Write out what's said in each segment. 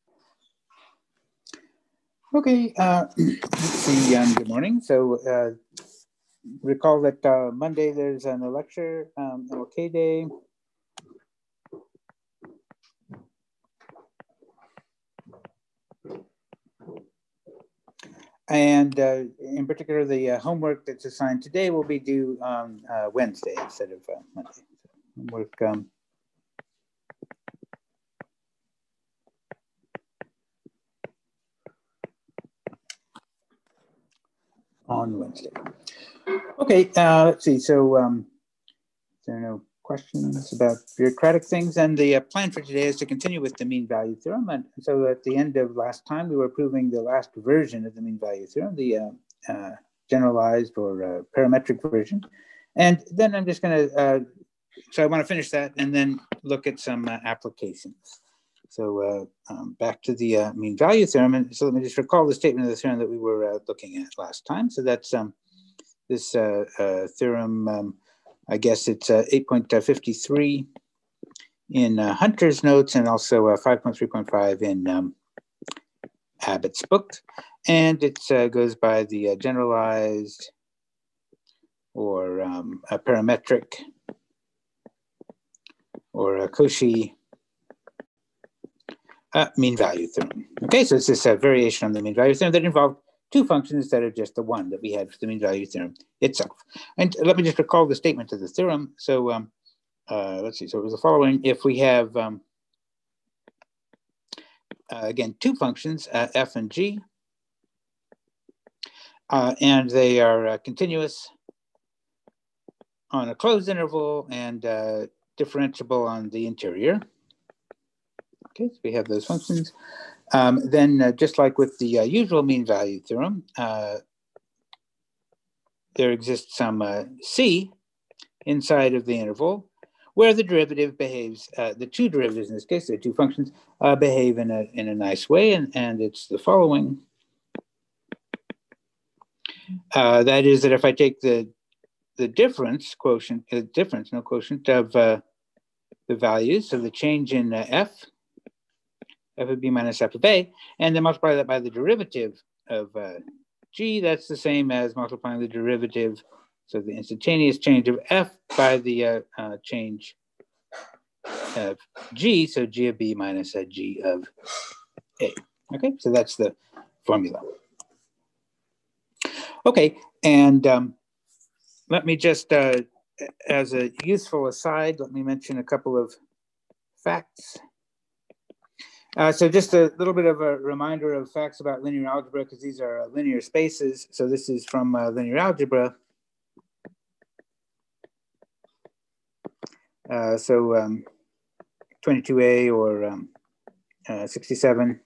Okay, let's see, good morning. So recall that Monday there's no lecture, MLK Day. And in particular, the homework that's assigned today will be due on Wednesday instead of Monday. So homework on Wednesday. Okay, let's see. So there are no questions about bureaucratic things. And the plan for today is to continue with the mean value theorem. And so at the end of last time, we were proving the last version of the mean value theorem, the generalized or parametric version. And then I'm just going to, so I want to finish that and then look at some applications. So back to the mean value theorem. And so let me just recall the statement of the theorem that we were looking at last time. So that's this theorem, I guess it's 8.53 in Hunter's notes and also 5.3.5 in Abbott's book. And it goes by the generalized or a parametric or a Cauchy mean value theorem. Okay, so it's this variation on the mean value theorem that involved two functions instead of just the one that we had for the mean value theorem itself. And let me just recall the statement of the theorem. So let's see, so it was the following. If we have, again, two functions, f and g, and they are continuous on a closed interval and differentiable on the interior. Okay, so we have those functions. Then just like with the usual mean value theorem, there exists some c inside of the interval where the derivative behaves, the two derivatives in this case, the two functions, behave in a nice way, and it's the following. That is that if I take the difference quotient, no quotient of the values, so the change in f of b minus f of a, and then multiply that by the derivative of g, that's the same as multiplying the derivative, so the instantaneous change of f by the change of g, so g of b minus g of a. Okay, so that's the formula. Okay, and let me just, as a useful aside, let me mention a couple of facts. So just a little bit of a reminder of facts about linear algebra, because these are linear spaces. So this is from linear algebra. So 22a or 67.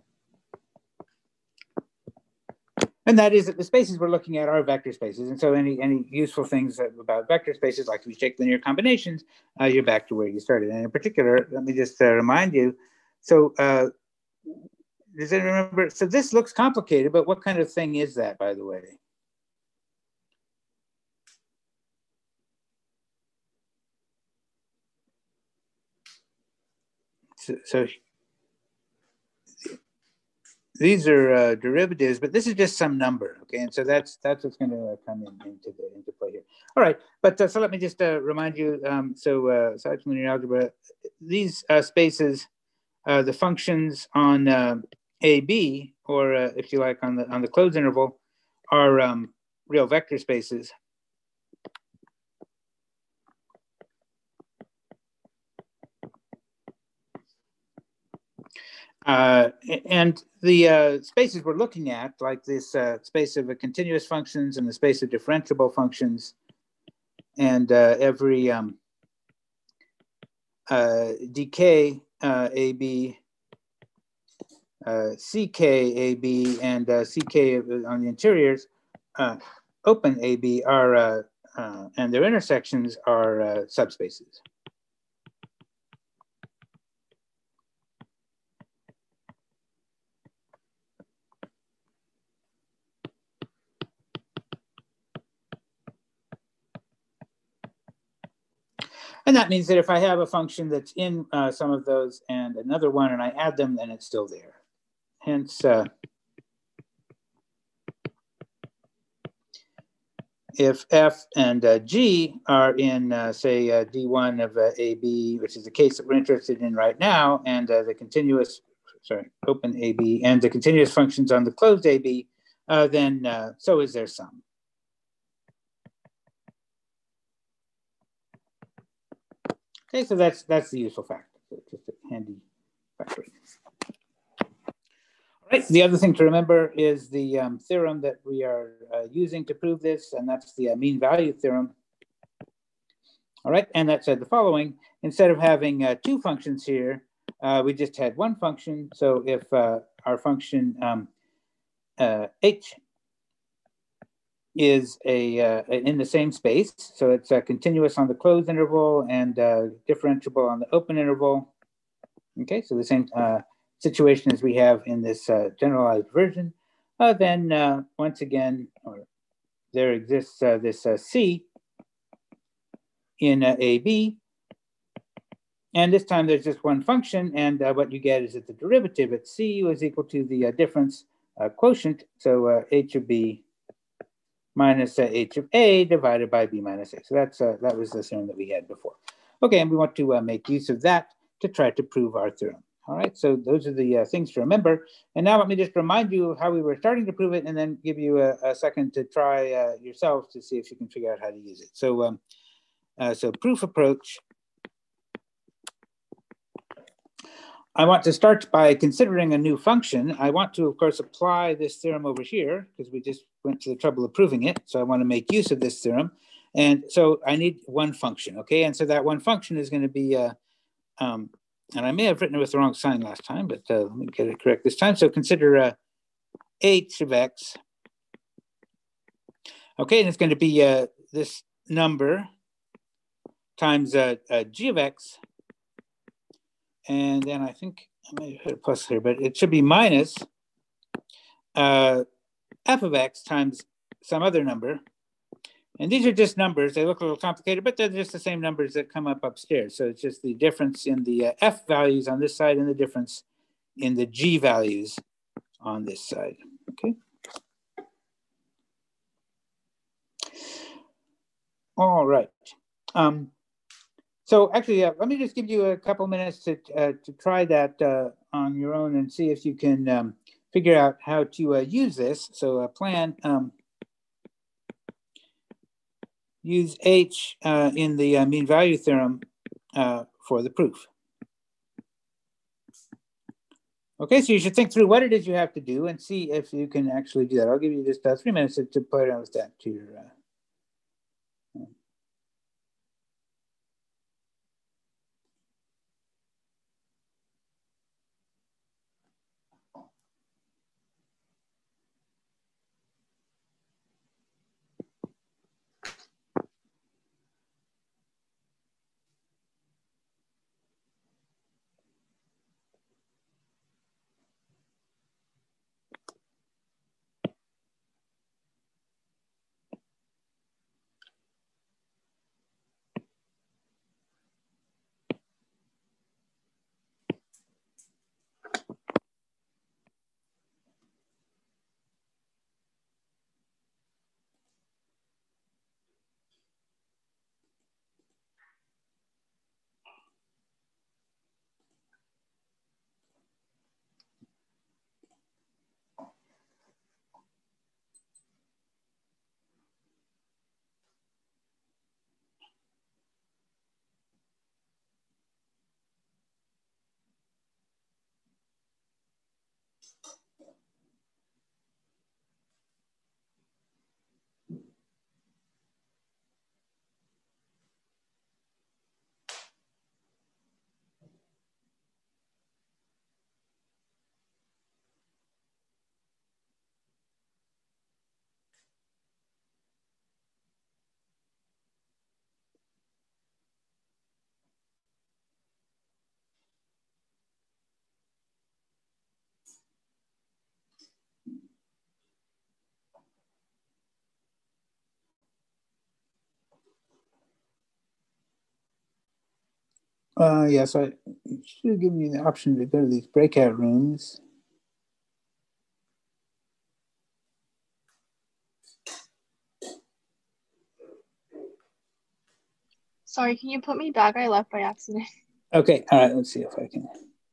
And that is that the spaces we're looking at are vector spaces. And so any useful things about vector spaces, like if you take linear combinations, you're back to where you started. And in particular, let me just remind you, so does anyone remember? So this looks complicated, but what kind of thing is that, by the way? So these are derivatives, but this is just some number, okay? And so that's what's going to come into play here. All right, but so let me just remind you. Aside from linear algebra, these spaces, the functions on AB, or if you like, on the closed interval, are real vector spaces. And the spaces we're looking at, like this space of continuous functions and the space of differentiable functions, and every dk AB, ck AB, and ck on the interiors, open AB are, and their intersections are subspaces. And that means that if I have a function that's in some of those and another one and I add them, then it's still there. Hence, if f and g are in, say, d1 of AB, which is the case that we're interested in right now, and the continuous, open AB, and the continuous functions on the closed AB, then so is their sum. Okay, so that's the useful factor. So just a handy factor. All right, the other thing to remember is the theorem that we are using to prove this, and that's the mean value theorem. All right, and that said the following: instead of having two functions here, we just had one function. So if our function h is in the same space, so it's continuous on the closed interval and differentiable on the open interval. Okay, so the same situation as we have in this generalized version. Then once again, there exists this C in AB, and this time there's just one function, and what you get is that the derivative at C was equal to the difference quotient, so h of B minus h of A divided by B minus A. So that was the theorem that we had before. Okay, and we want to make use of that to try to prove our theorem. All right, so those are the things to remember. And now let me just remind you how we were starting to prove it, and then give you a second to try yourselves to see if you can figure out how to use it. So, so proof approach. I want to start by considering a new function. I want to, of course, apply this theorem over here because we just went to the trouble of proving it. So I want to make use of this theorem. And so I need one function, okay? And so that one function is going to be, and I may have written it with the wrong sign last time, but let me get it correct this time. So consider h of x. Okay, and it's going to be this number times g of x. And then I think I may have hit a plus here, but it should be minus f of x times some other number. And these are just numbers. They look a little complicated, but they're just the same numbers that come up upstairs. So it's just the difference in the f values on this side and the difference in the g values on this side, okay? All right. So actually, let me just give you a couple minutes to try that on your own and see if you can figure out how to use this. So plan use h in the mean value theorem for the proof. Okay, so you should think through what it is you have to do and see if you can actually do that. I'll give you just 3 minutes to play around with that to your Yeah, so it should give me the option to go to these breakout rooms. Sorry, can you put me back? I left by accident. Okay, all right, let's see if I can.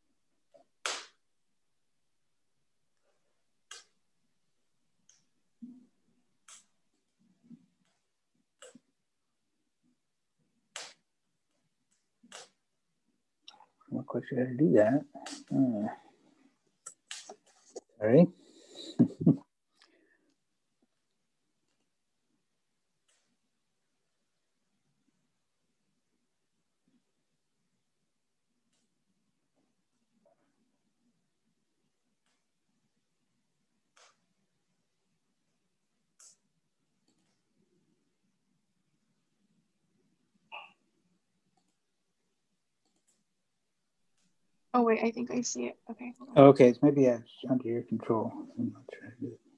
I'm not quite sure how to do that. Sorry. Oh wait, I think I see it. Okay. Okay, it's maybe under your control. I'm not sure how to do it.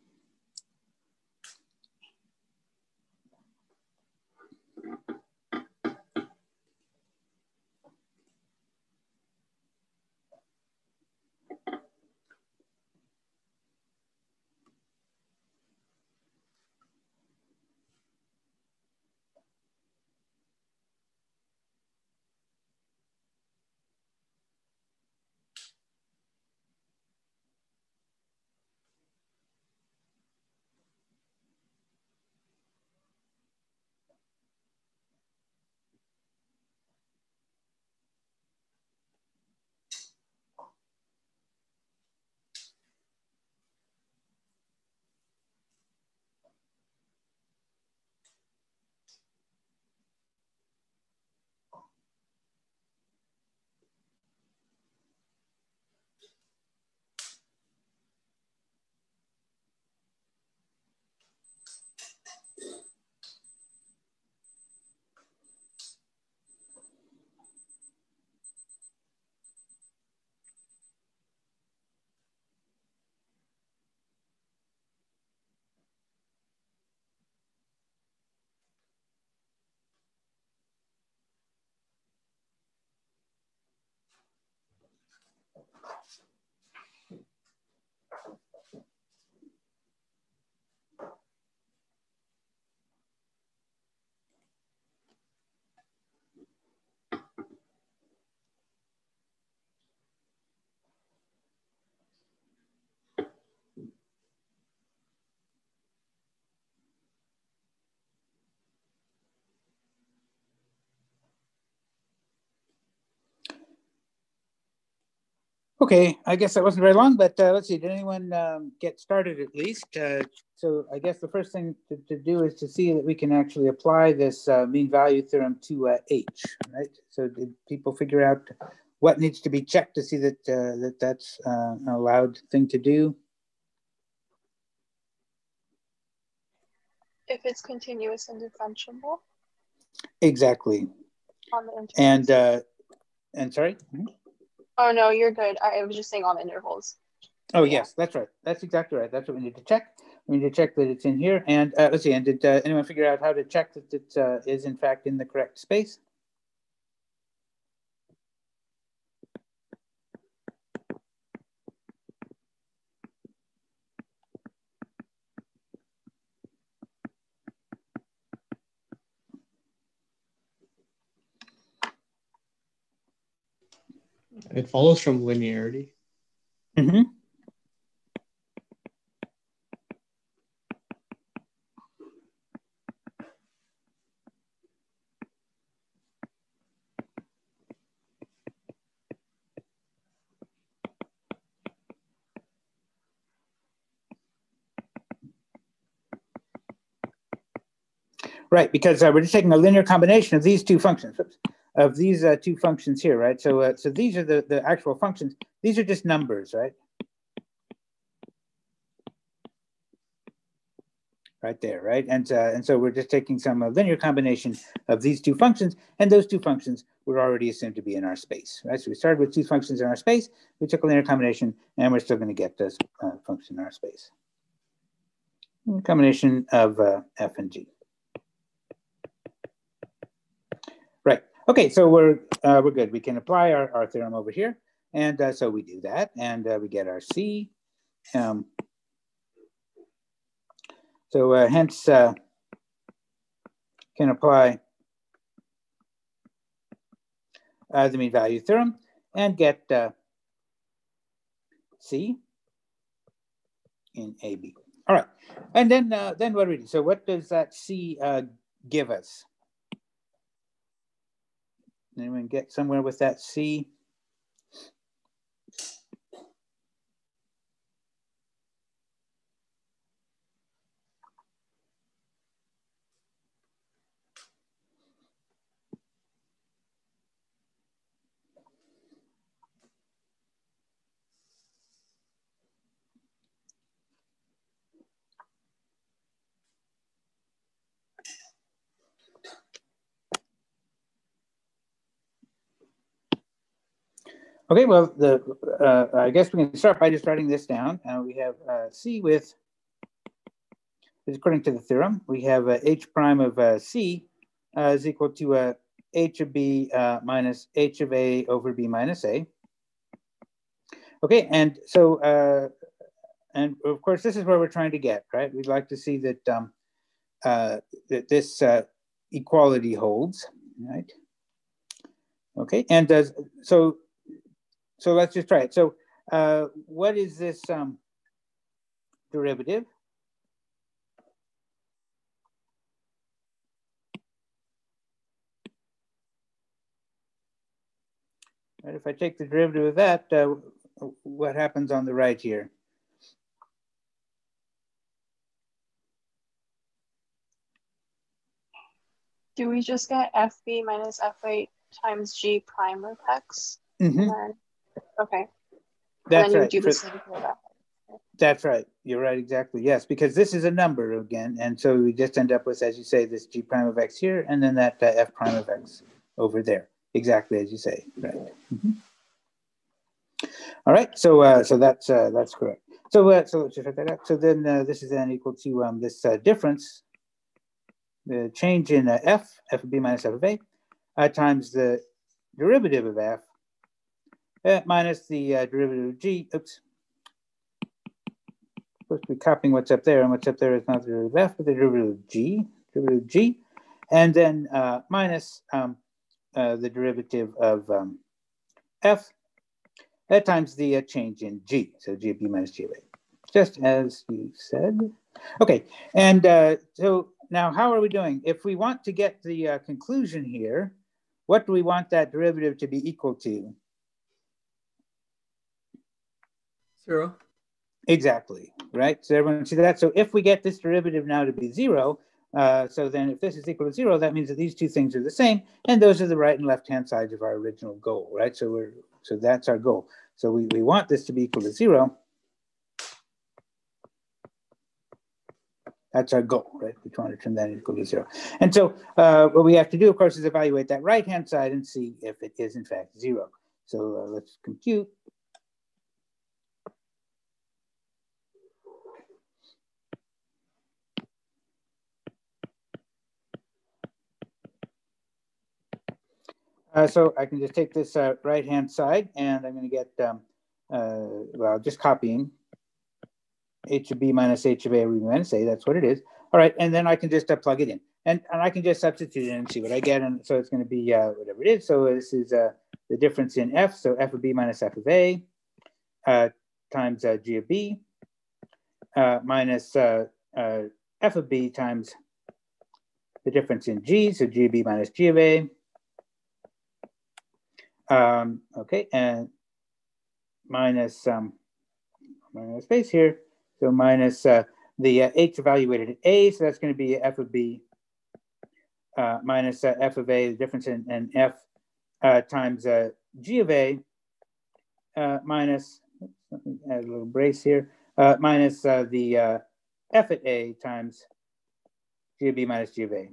Okay, I guess that wasn't very long, but let's see, did anyone get started at least? So I guess the first thing to do is to see that we can actually apply this mean value theorem to H, right? So did people figure out what needs to be checked to see that that's an allowed thing to do? If it's continuous and differentiable. Exactly. On the intervals. And sorry? Mm-hmm. Oh no, you're good. I was just saying on the intervals. Oh, yeah. Yes, that's right. That's exactly right. That's what we need to check. We need to check that it's in here. And let's see, and did anyone figure out how to check that it is in fact in the correct space? It follows from linearity. Mm-hmm. Right, because we're just taking a linear combination of these two functions, of these two functions here, right? So so these are the actual functions. These are just numbers, right? Right there, right? And so we're just taking some linear combination of these two functions, and those two functions were already assumed to be in our space, right? So we started with two functions in our space, we took a linear combination, and we're still going to get this function in our space. A combination of f and g. Right. Okay, so we're good. We can apply our theorem over here. And so we do that, and we get our C. So hence can apply the mean value theorem and get C in AB. All right, and then what do we do? So what does that C give us? Anyone get somewhere with that C? Okay, well, I guess we can start by just writing this down. We have C with, according to the theorem, we have H prime of C is equal to H of B minus H of A over B minus A. Okay, and so, and of course, this is where we're trying to get, right? We'd like to see that, that this equality holds, right? Okay, and so let's just try it. So what is this derivative? Right, if I take the derivative of that, what happens on the right here? Do we just get FB minus FA times G prime of X? Mm-hmm. And then, okay. That's and then right. You do the same for that. That's right. You're right. Exactly. Yes, because this is a number again. And so we just end up with, as you say, this G prime of X here, and then that F prime of X over there. Exactly as you say. Right. Mm-hmm. All right. So so that's correct. So so let's just write that out. So then this is then equal to this difference, the change in F of B minus F of A, times the derivative of F minus the derivative of G. Oops. Supposed to be copying what's up there, and what's up there is not the derivative of F, but the derivative of G, and then minus the derivative of F times the change in G, so G of B minus G of A, just as you said. Okay, and so now how are we doing? If we want to get the conclusion here, what do we want that derivative to be equal to? 0. Exactly, right? So everyone see that? So if we get this derivative now to be 0, so then if this is equal to 0, that means that these two things are the same, and those are the right and left-hand sides of our original goal, right? So that's our goal. So we want this to be equal to 0. That's our goal, right? We want to turn that equal to 0. And so what we have to do, of course, is evaluate that right-hand side and see if it is in fact 0. So let's compute. So I can just take this right-hand side, and I'm going to get, well, just copying H of B minus H of A over B minus A. That's what it is. All right, and then I can just plug it in. And I can just substitute it and see what I get. And so it's going to be whatever it is. So this is the difference in F. So F of B minus F of A times G of B minus F of B times the difference in G. So G of B minus G of A. Okay, and minus space here, so minus the H evaluated at A, so that's going to be F of B minus F of A, the difference in F times G of A minus, let me add a little brace here, minus the F at A times G of B minus G of A.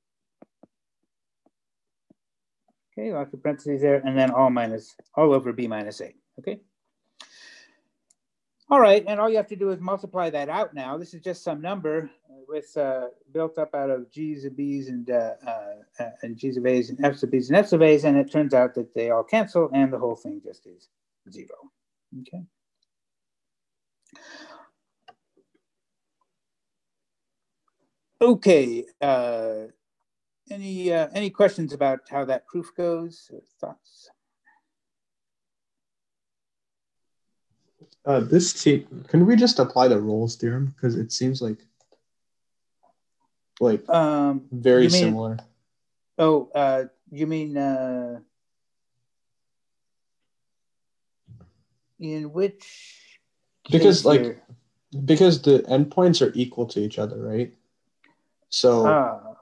Okay, lots of parentheses there, and then all over B minus A, okay? All right, and all you have to do is multiply that out now. This is just some number. with built up out of G's of B's and G's of A's and F's of B's and F's of A's, and it turns out that they all cancel and the whole thing just is 0. Okay. Okay. Any questions about how that proof goes or thoughts? Can we just apply the Rolle's theorem? Because it seems like very similar. Oh, you mean in which because the endpoints are equal to each other, right? So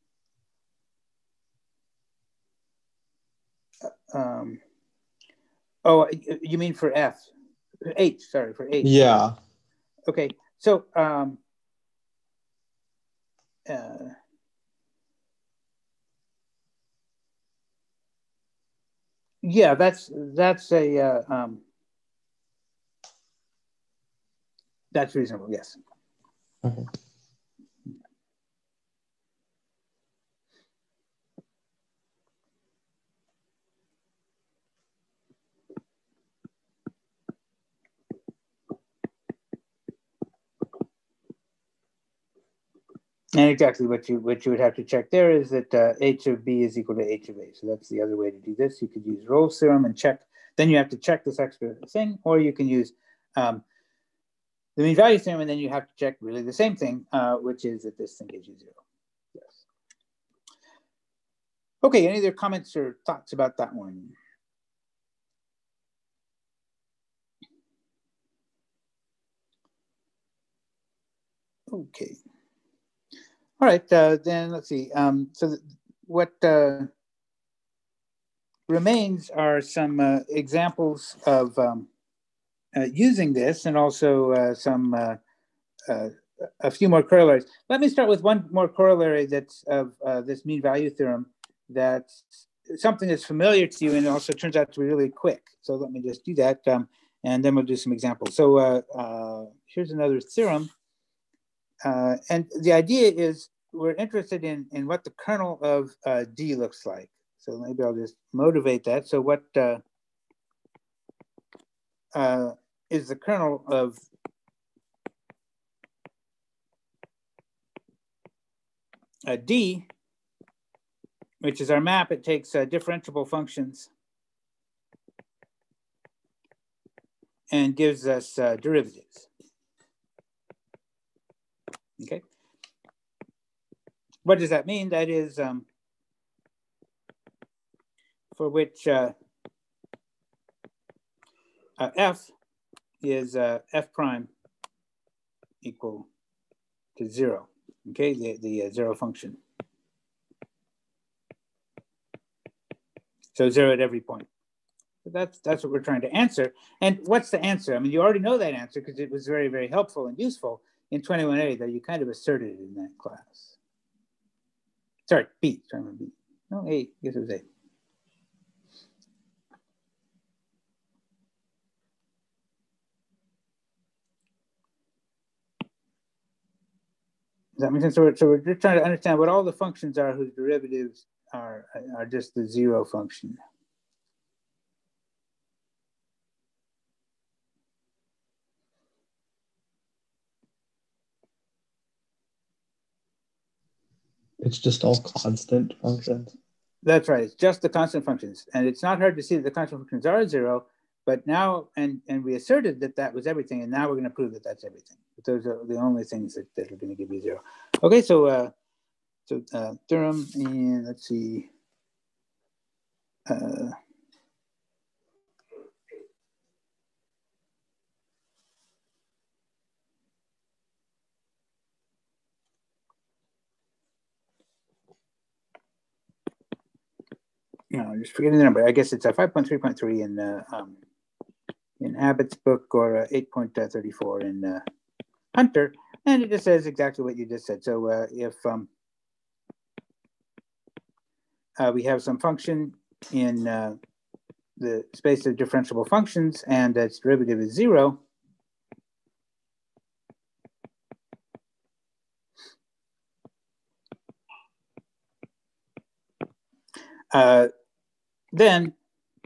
oh, you mean for F? H, sorry, for H. Yeah. Okay, so yeah, that's reasonable, yes. Okay. And exactly what you would have to check there is that H of B is equal to H of A. So that's the other way to do this. You could use Rolle's theorem and check. Then you have to check this extra thing, or you can use the mean value theorem, and then you have to check really the same thing, which is that this thing gives you 0. Yes. Okay. Any other comments or thoughts about that one? Okay. All right, then let's see. So what remains are some examples of using this, and also a few more corollaries. Let me start with one more corollary that's of this mean value theorem. That's something that's familiar to you and also turns out to be really quick. So let me just do that, and then we'll do some examples. So here's another theorem. And the idea is we're interested in what the kernel of D looks like. So maybe I'll just motivate that. So what is the kernel of D, which is our map? It takes differentiable functions and gives us derivatives. Okay. What does that mean? That is for which F is F prime equal to 0. Okay, the 0 function. So 0 at every point. So that's what we're trying to answer. And what's the answer? I mean, you already know that answer because it was very, very helpful and useful in 21A that you kind of asserted it in that class. Sorry, B. Sorry, B. No, A. Yes, it was A. Does that make sense? So we're just trying to understand what all the functions are whose derivatives are just the 0 function. It's just all constant functions. That's right. It's just the constant functions. And it's not hard to see that the constant functions are 0, but now, and we asserted that that was everything, and now we're going to prove that that's everything. But those are the only things that are going to give you 0. Okay, so theorem, and let's see. No, just forgetting the number. I guess it's a 5.3.3 in Abbott's book, or 8.34 in Hunter, and it just says exactly what you just said. So if we have some function in the space of differentiable functions, and its derivative is 0, then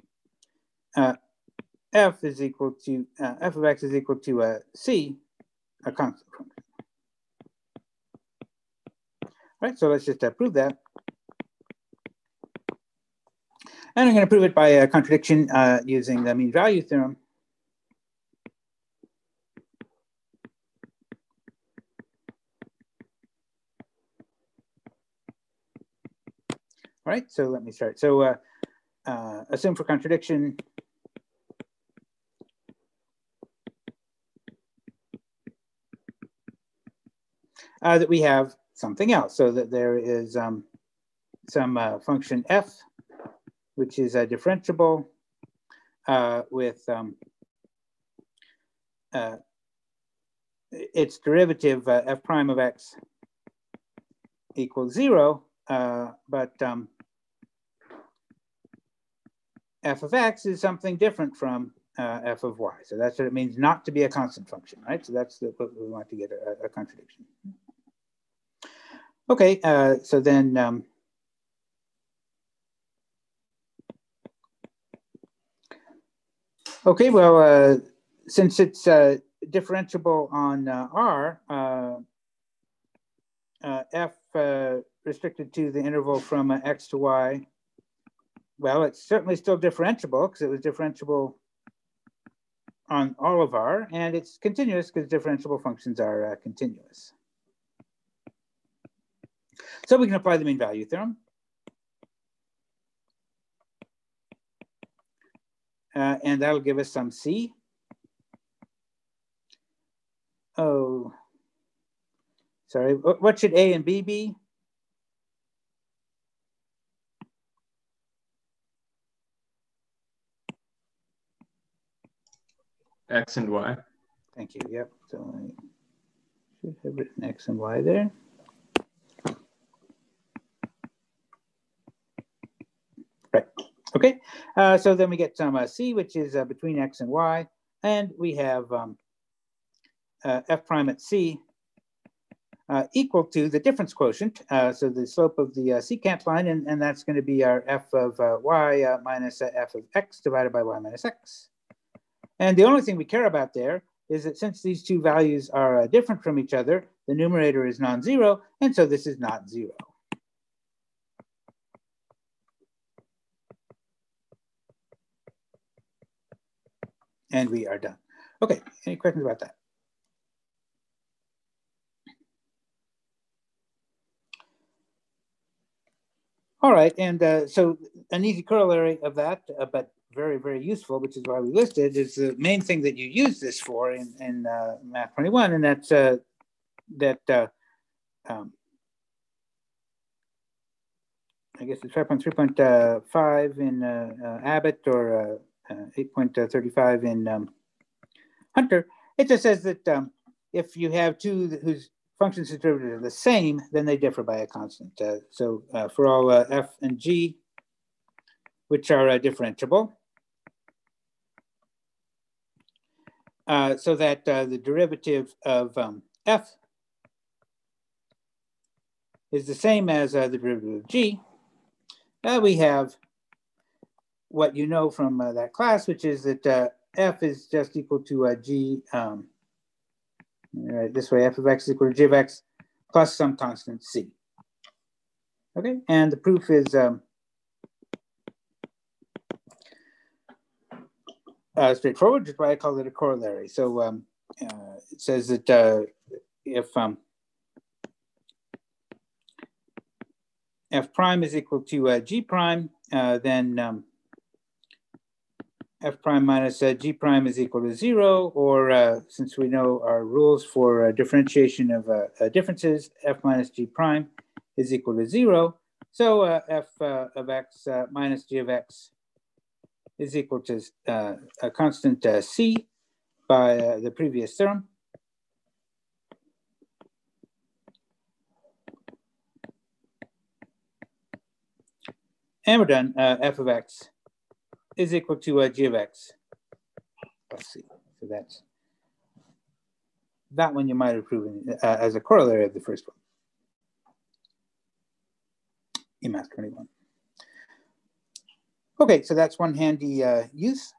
f is equal to f of x is equal to c, a constant function. All right, so let's just prove that. And I'm going to prove it by a contradiction using the mean value theorem. All right, so let me start. So assume for contradiction that we have something else, so that there is some function f, which is differentiable with its derivative f prime of x equals 0, but f of x is something different from f of y. So that's what it means not to be a constant function, right? So that's what we want to get a contradiction. Okay, so then okay, well, since it's differentiable on R, f restricted to the interval from x to y, well, it's certainly still differentiable because it was differentiable on all of R, and it's continuous because differentiable functions are continuous. So we can apply the mean value theorem. And that'll give us some C. Oh, sorry, what should A and B be? X and Y. Thank you, yep. So I should have written X and Y there. Right, okay. So then we get some C, which is between X and Y, and we have F prime at C equal to the difference quotient. So the slope of the secant line, and that's going to be our F of Y minus F of X divided by Y minus X. And the only thing we care about there is that since these two values are different from each other, the numerator is non-zero, and so this is not zero. And we are done. Okay, any questions about that? All right, and so an easy corollary of that, but very, very useful, which is why we listed, is the main thing that you use this for in Math 21, and that's I guess it's 5.3.5 in Abbott or 8.35 in Hunter. It just says that if you have two whose functions and derivatives are the same, then they differ by a constant. So for all f and g, which are differentiable, so that the derivative of f is the same as the derivative of g, we have what you know from that class, which is that f is just equal to g, right, this way, f of x is equal to g of x plus some constant c. Okay, and the proof is straightforward, just why I call it a corollary. So it says that if f prime is equal to g prime, then f prime minus g prime is equal to 0, or since we know our rules for differentiation of differences, f minus g prime is equal to 0. So f of x minus g of x is equal to a constant c by the previous theorem. And we're done. F of x is equal to g of x plus c. So that's that one you might have proven as a corollary of the first one in Math 21. Okay, so that's one handy use.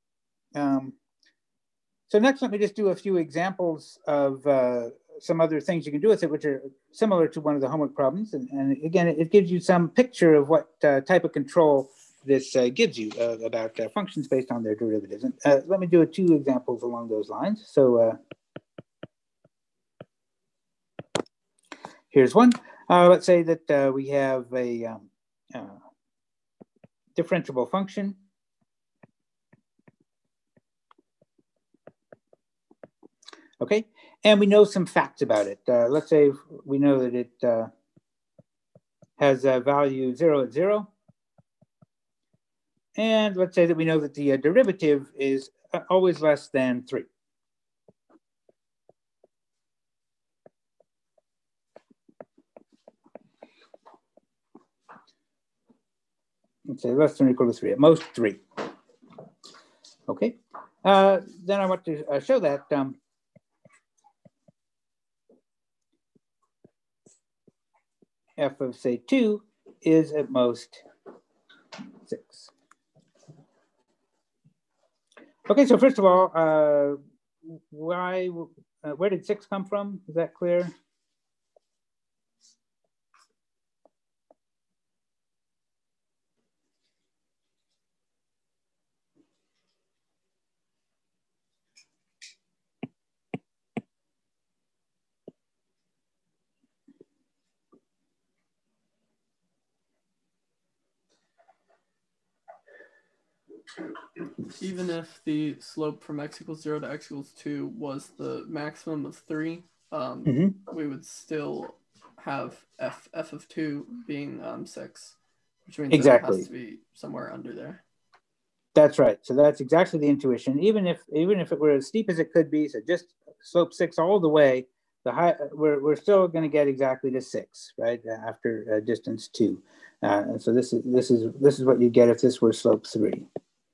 So next, let me just do a few examples of some other things you can do with it, which are similar to one of the homework problems. And again, it gives you some picture of what type of control this gives you about functions based on their derivatives. And let me do two examples along those lines. So here's one. Let's say that we have a differentiable function. Okay, and we know some facts about it. Let's say we know that it has a value 0 at 0. And let's say that we know that the derivative is always less than 3. Let's say less than or equal to 3, at most 3. Okay, then I want to show that f of, say, 2 is at most 6. Okay, so first of all, where did 6 come from? Is that clear? Even if the slope from x equals 0 to x equals 2 was the maximum of 3, we would still have f of 2 being 6, which means exactly. It has to be somewhere under there. That's right. So that's exactly the intuition. Even if it were as steep as it could be, so just slope 6 all the way, we're still going to get exactly to 6, right? After distance 2, and so this is what you get if this were slope 3.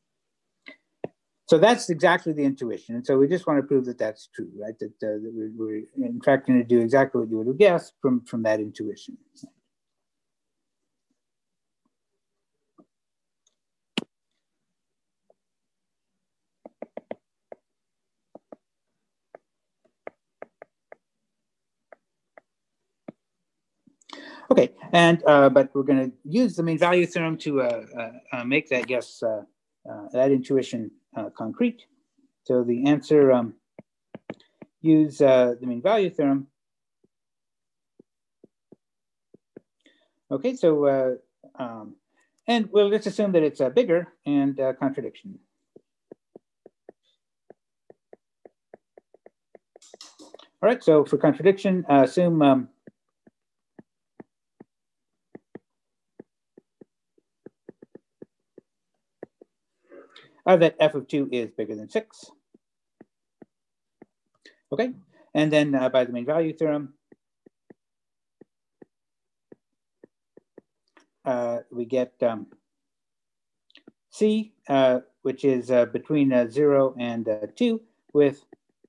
So that's exactly the intuition, and so we just want to prove that that's true, right? That we're in fact going to do exactly what you would have guessed from that intuition. Okay, and but we're going to use the mean value theorem to make that guess, that intuition concrete. So the answer, use the mean value theorem. Okay, so and we'll just assume that it's bigger and contradiction. All right, so for contradiction, assume that f of 2 is bigger than 6. Okay, and then by the mean value theorem, we get C, which is between 0 and 2, with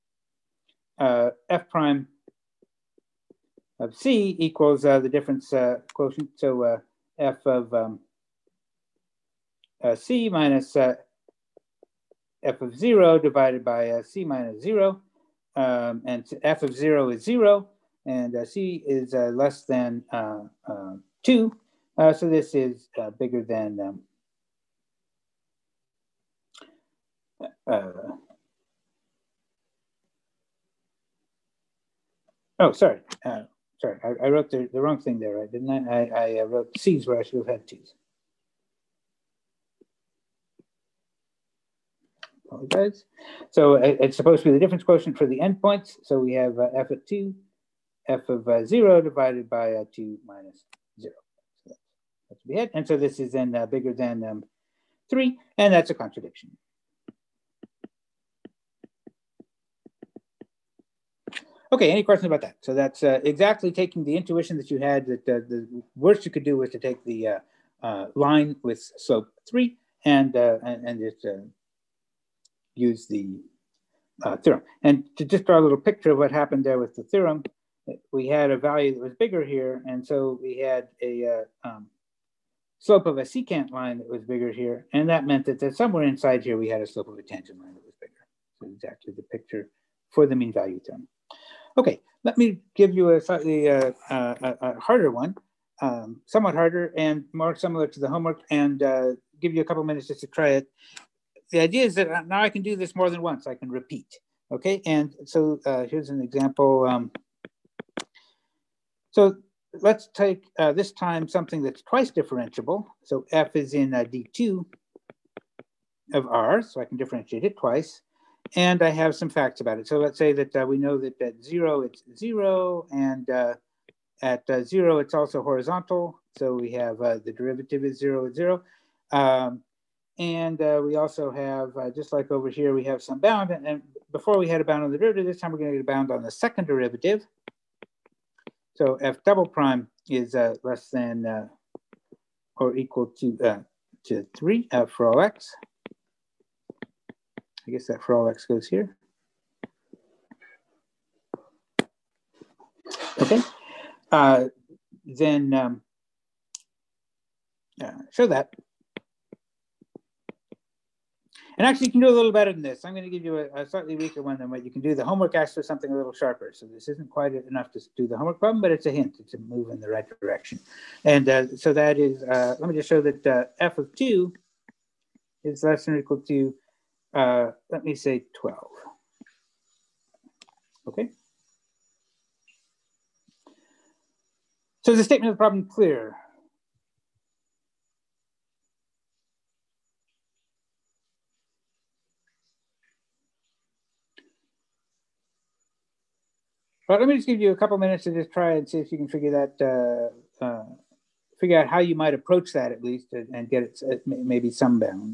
f prime of C equals the difference quotient. So f of C minus f of 0 divided by C minus 0. And f of 0 is 0, and C is less than 2. So this is bigger than oh, sorry. Sorry, I wrote the wrong thing there, right? Didn't I? I wrote C's where I should have had T's. Apologize. So it's supposed to be the difference quotient for the endpoints. So we have f of 2, f of 0 divided by 2 minus 0. So that's what we had. And so this is then bigger than 3, and that's a contradiction. Okay, any questions about that? So that's exactly taking the intuition that you had, that the worst you could do was to take the line with slope 3 and just use the theorem. And to just draw a little picture of what happened there with the theorem, we had a value that was bigger here, and so we had a slope of a secant line that was bigger here. And that meant that somewhere inside here, we had a slope of a tangent line that was bigger. So exactly the picture for the mean value theorem. Okay, let me give you a slightly a harder one, somewhat harder and more similar to the homework, and give you a couple minutes just to try it. The idea is that now I can do this more than once. I can repeat. Okay, and so here's an example. So let's take this time something that's twice differentiable. So f is in d2 of r, so I can differentiate it twice. And I have some facts about it. So let's say that we know that at 0, it's 0, and at 0, it's also horizontal. So we have the derivative is 0 at 0. And we also have, just like over here, we have some bound. And before we had a bound on the derivative, this time we're going to get a bound on the second derivative. So f double prime is less than or equal to 3 for all x. I guess that for all x goes here. Okay. Then show that. And actually, you can do a little better than this. I'm going to give you a slightly weaker one than what you can do. The homework asks for something a little sharper. So this isn't quite enough to do the homework problem, but it's a hint. It's a move in the right direction. And so that is, let me just show that f of 2 is less than or equal to, let me say 12. Okay. So is the statement of the problem clear? But let me just give you a couple minutes to just try and see if you can figure that, figure out how you might approach that at least and get it maybe some bound.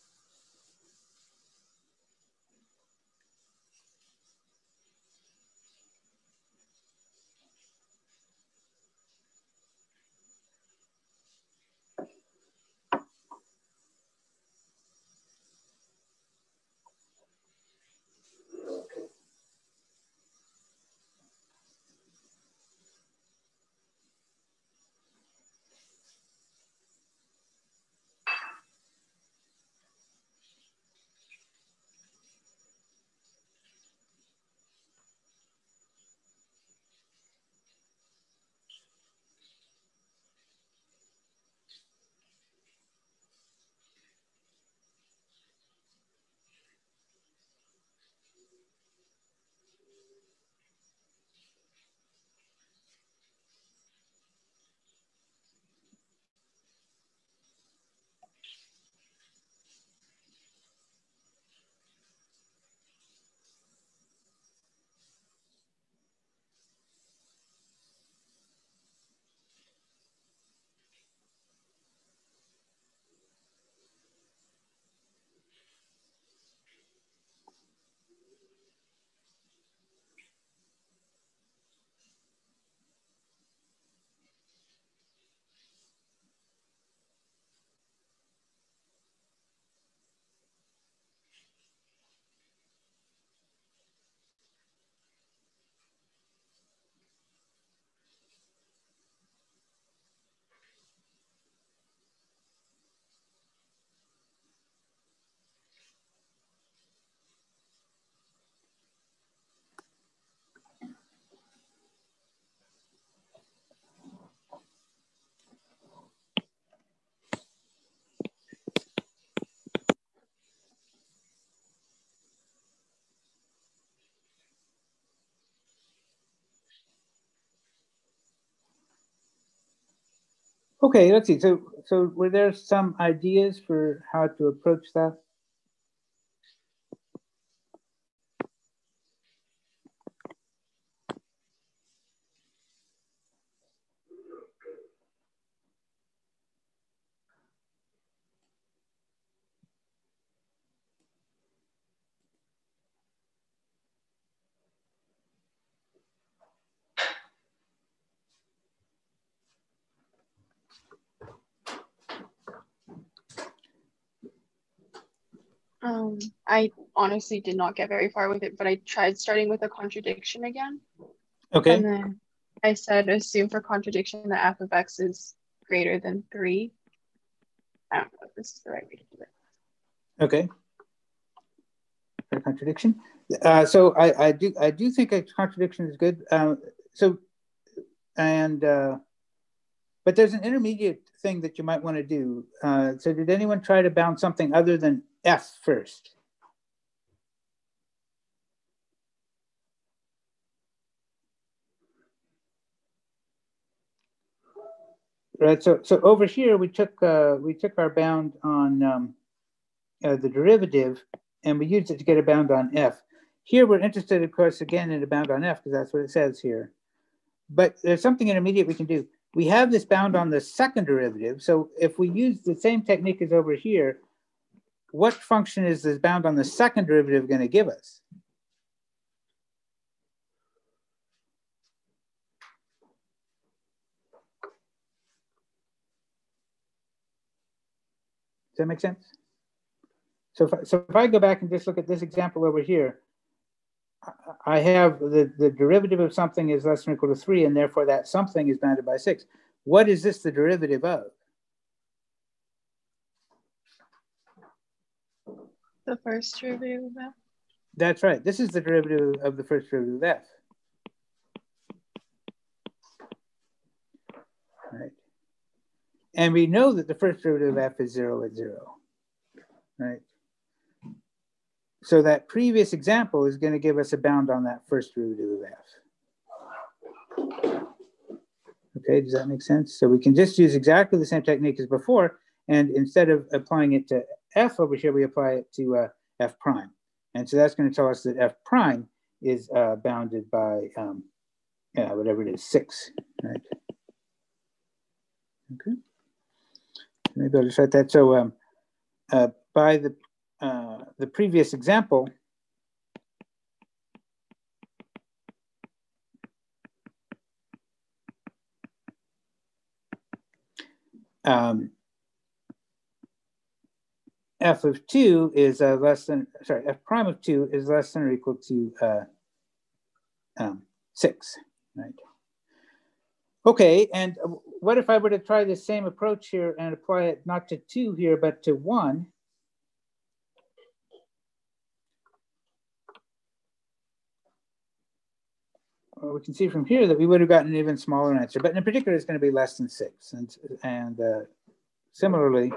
Okay, let's see. So were there some ideas for how to approach that? I honestly did not get very far with it, but I tried starting with a contradiction again. Okay. And then I said, assume for contradiction that f of x is greater than 3. I don't know if this is the right way to do it. Okay. A contradiction. So I do think a contradiction is good. But there's an intermediate thing that you might want to do. So did anyone try to bound something other than F first? Right. So over here we took our bound on the derivative, and we used it to get a bound on F. Here we're interested, of course, again in a bound on F because that's what it says here. But there's something intermediate we can do. We have this bound on the second derivative. So if we use the same technique as over here, what function is this bound on the second derivative going to give us? Does that make sense? So if I go back and just look at this example over here, I have the derivative of something is less than or equal to 3, and therefore that something is bounded by 6. What is this the derivative of? The first derivative of F? That's right. This is the derivative of the first derivative of F. Right. And we know that the first derivative of F is 0 at 0. Right. So that previous example is going to give us a bound on that first derivative of F. Okay, does that make sense? So we can just use exactly the same technique as before, and instead of applying it to F over here, we apply it to F prime. And so that's going to tell us that F prime is bounded by whatever it is, 6, right? Okay. Maybe I'll just write that. So by the previous example, F of 2 is F prime of 2 is less than or equal to 6, right? Okay, and what if I were to try the same approach here and apply it not to 2 here, but to 1? Well, we can see from here that we would have gotten an even smaller answer, but in particular, it's going to be less than 6. And similarly,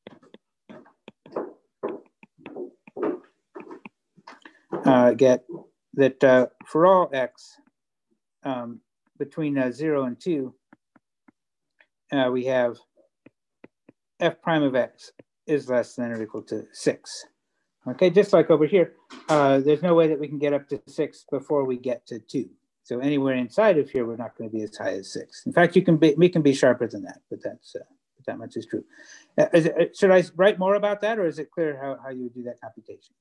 get that for all x between 0 and 2, we have f prime of x is less than or equal to 6. Okay, just like over here, there's no way that we can get up to 6 before we get to 2. So anywhere inside of here, we're not going to be as high as 6. In fact, we can be sharper than that, but that much is true. Should I write more about that, or is it clear how you would do that computation?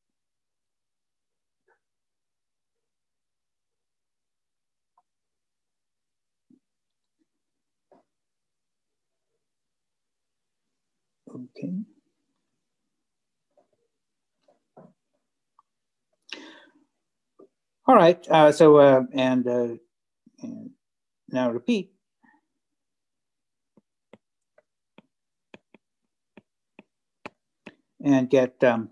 Okay. All right. And now repeat. And get that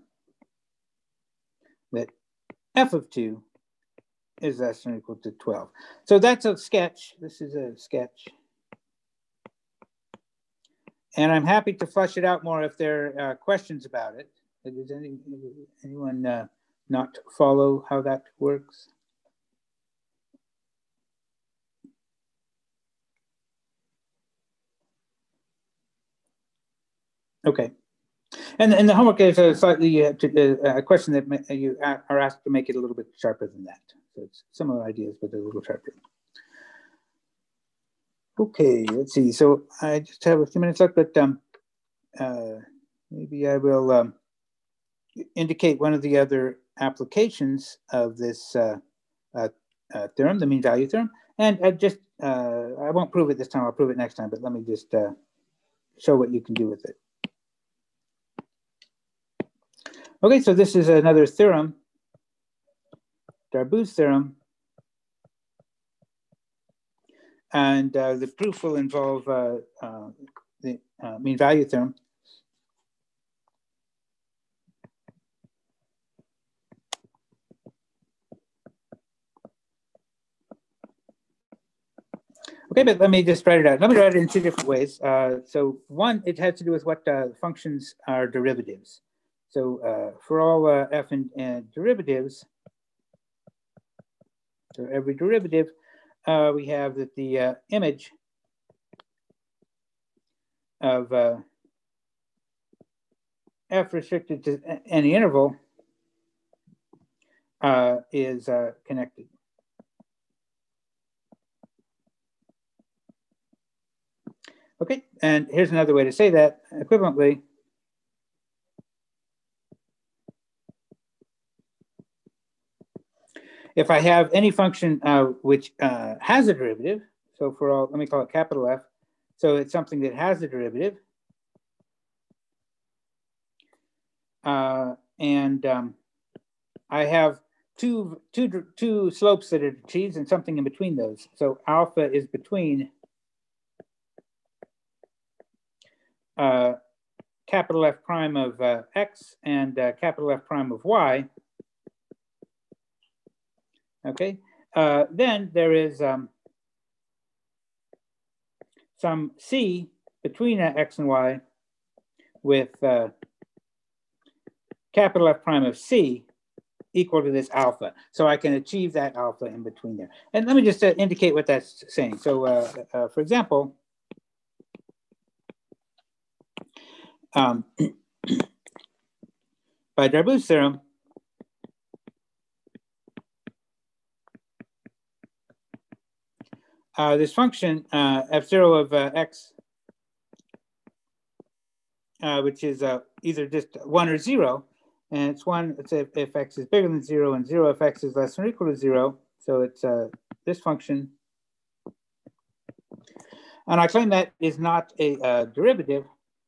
f of 2 is less than or equal to 12. So that's a sketch. This is a sketch. And I'm happy to flesh it out more if there are questions about it. Does anyone not follow how that works? Okay. And the homework is slightly a question that you are asked to make it a little bit sharper than that. So it's similar ideas, but they're a little sharper. Okay, let's see. So I just have a few minutes left, but maybe I will indicate one of the other applications of this theorem, the mean value theorem. And I won't prove it this time, I'll prove it next time, but let me just show what you can do with it. Okay, so this is another theorem, Darboux theorem. And the proof will involve the mean value theorem. Okay, but let me just write it out. Let me write it in two different ways. So one, it has to do with what functions are derivatives. So for all f and derivatives, so every derivative, we have that the image of f restricted to any interval is connected. Okay, and here's another way to say that equivalently. If I have any function which has a derivative, so for all, let me call it capital F, so it's something that has a derivative. And I have two slopes that are achieved and something in between those. So alpha is between capital F prime of x and capital F prime of y. Okay, then there is some c between x and y with capital F prime of c equal to this alpha. So I can achieve that alpha in between there. And let me just indicate what that's saying. So for example, by Darboux theorem, this function f0 of x, which is either just 1 or 0, and it's 1 if x is bigger than 0, and 0 if x is less than or equal to 0. So it's this function. And I claim that is not a derivative.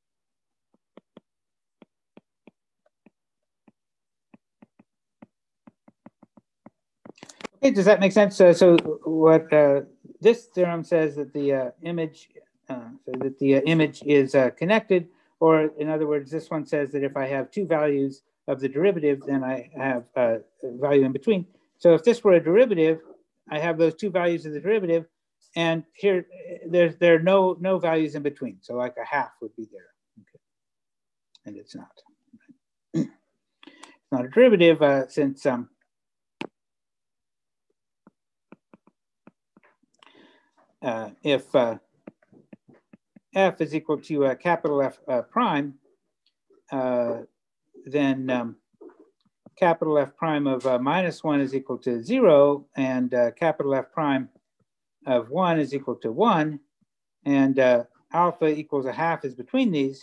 Okay, does that make sense? So what this theorem says that the image, image is connected, or in other words, this one says that if I have two values of the derivative, then I have a value in between. So if this were a derivative, I have those two values of the derivative, and here there are no values in between. So like a half would be there, okay. And it's not. It's not a derivative since if f is equal to capital F prime, then capital F prime of -1 is equal to 0, and capital F prime of 1 is equal to 1, and alpha equals a half is between these.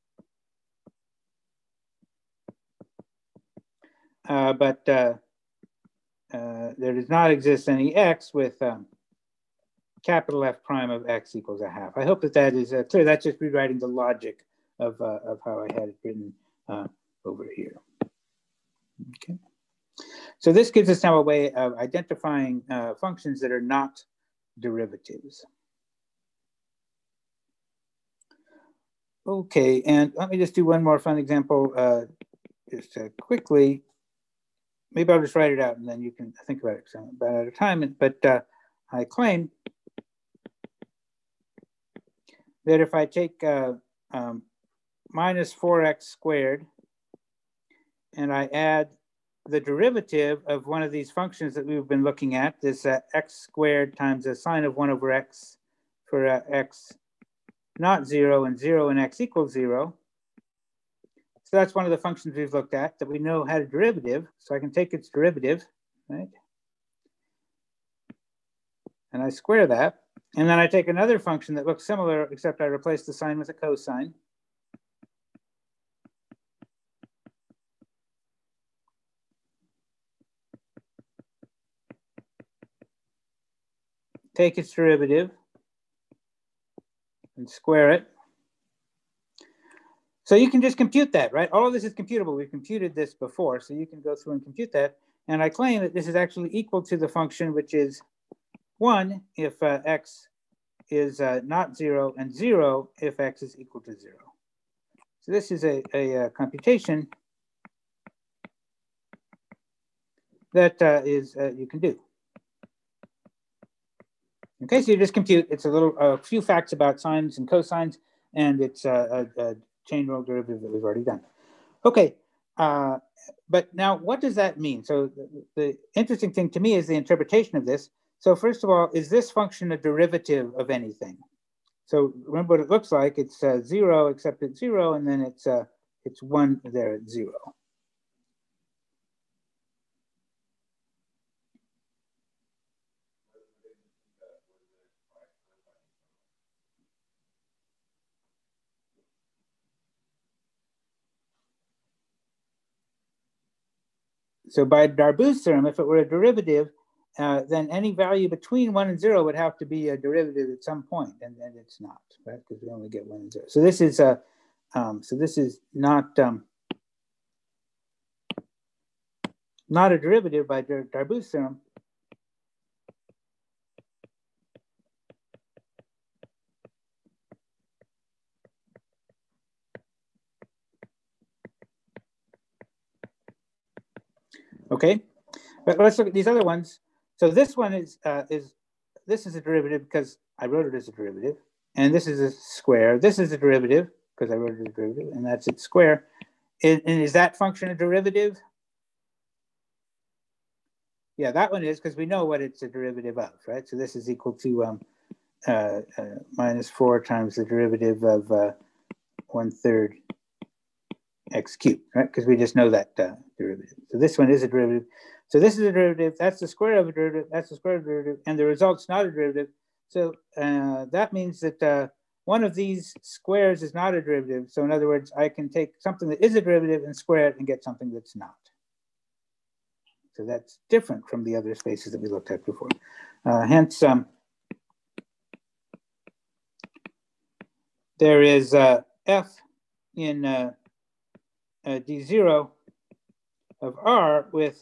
But there does not exist any x with capital F prime of x equals a half. I hope that that is clear. That's just rewriting the logic of how I had it written over here. Okay. So this gives us now a way of identifying functions that are not derivatives. Okay, and let me just do one more fun example just quickly. Maybe I'll just write it out and then you can think about it because I'm about out of time. But I claim that if I take minus 4x squared and I add the derivative of one of these functions that we've been looking at, this x squared times the sine of 1 over x for x not 0 and 0 and x equals 0. So that's one of the functions we've looked at that we know had a derivative. So I can take its derivative, right? And I square that. And then I take another function that looks similar, except I replace the sine with a cosine. Take its derivative and square it. So you can just compute that, right? All of this is computable. We've computed this before, so you can go through and compute that. And I claim that this is actually equal to the function, which is 1 if x is not 0, and 0 if x is equal to 0. So this is a computation that you can do. Okay, so you just compute. It's a few facts about sines and cosines, and it's a chain rule derivative that we've already done. Okay, but now what does that mean? So the interesting thing to me is the interpretation of this. So first of all, is this function a derivative of anything? So remember what it looks like. It's 0 except it's 0, and then it's 1 there at 0. So by Darboux theorem, if it were a derivative, then any value between 1 and 0 would have to be a derivative at some point, and it's not, right? Because we only get 1 and 0. So this is not a derivative by Darboux theorem. Okay, but let's look at these other ones. So this one is this is a derivative because I wrote it as a derivative, and this is a square. This is a derivative because I wrote it as a derivative, and that's its square. And is that function a derivative? Yeah, that one is, because we know what it's a derivative of, right? So this is equal to minus 4 times the derivative of 1/3 x cubed, right? Because we just know that derivative. So this one is a derivative. So this is a derivative. That's the square of a derivative. That's the square of a derivative. And the result's not a derivative. So that means that one of these squares is not a derivative. So in other words, I can take something that is a derivative and square it and get something that's not. So that's different from the other spaces that we looked at before. Hence, there is f in d0 of r with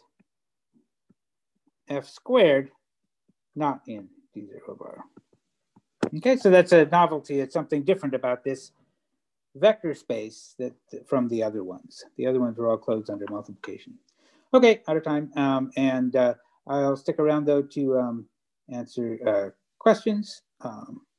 f squared not in d0 of r. Okay, so that's a novelty. It's something different about this vector space that from the other ones. The other ones were all closed under multiplication. Okay, out of time. And I'll stick around though to answer questions.